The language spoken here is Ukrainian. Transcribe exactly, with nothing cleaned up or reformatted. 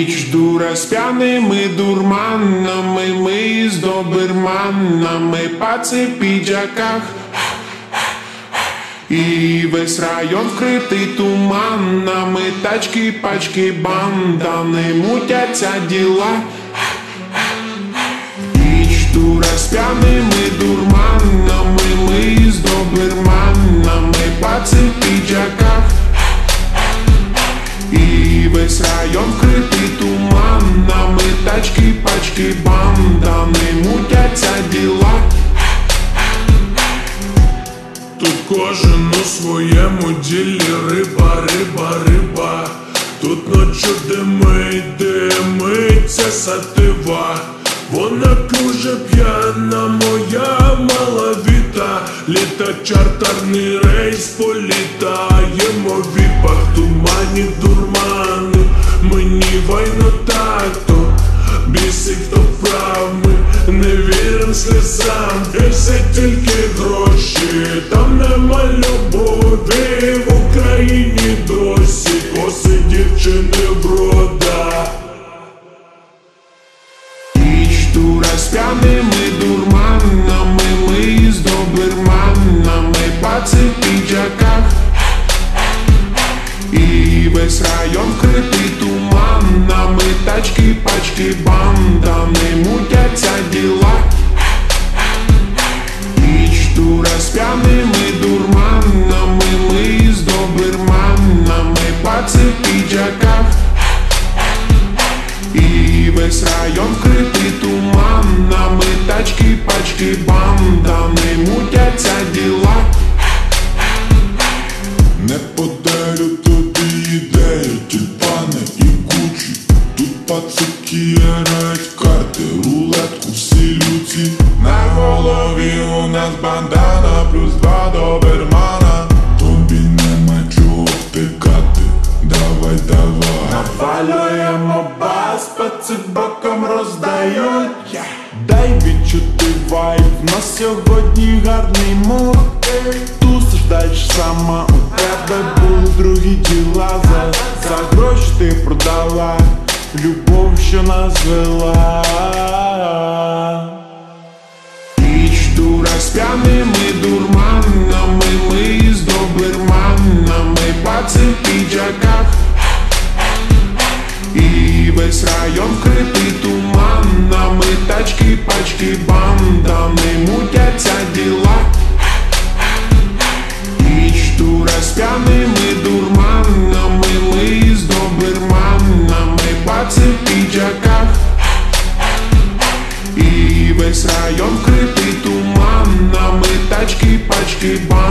Ніч дура з п'яними дурманами, ми з доберманами, паци в піджаках. І весь район вкритий туманами, тачки, пачки, бандами, мутяться діла. Ніч дура з п'яними дурманами, ми з доберманами, паци в піджаках. І весь район вкритий туманами, тачки, пачки, бандами, мутяться діла. Тут кожен у своєму ділі, риба, риба, риба. Тут ночу димить, димиться сатива. Вона дуже п'яна, моя малавіта. Літа чартерний рейс, політаємо в віпах. Тумані, дурмани, мені вайно тато. Бісик, хто вправ, ми не вірим сльозам. І все тільки гроші, там нема любові. В Україні досі коси дівчини врода. Ніч дура з п'яними дурманами, ми з доберманами, паци в піджаках. І весь район вкритий туманами, тачки, пачки, бандами, мутяться діла. Ніч дура з п'яними дурманами, ми з доберманами, паци в піджаках. І весь район вкритий туманами, тачки, пачки, бандами, мутяться діла. Не подарю тобі ідею, тюльпани і кучі. Тут пацики грають в карти, рулетку, всі люці. На голові у нас бандана, плюс два добермана. Тобі нема чого втикати, давай, давай. Навалюємо бас, паци боком роздають. Дай відчути вайб, в нас сьогодні гарний муд. Тусиш дальше сама, у тебе були другі діла. За, за гроші ти продала любов, що нас вела. Ніч дура з п'яними дурманами, ми з доберманами, паци в піджаках. І весь район вкритий туманами, тачки, пачки, бандами, мутяться діла. Ніч дура з п'яними дурманами, ми з доберманами, паци в піджаках. І весь район вкритий туманами, тачки, пачки, бандами.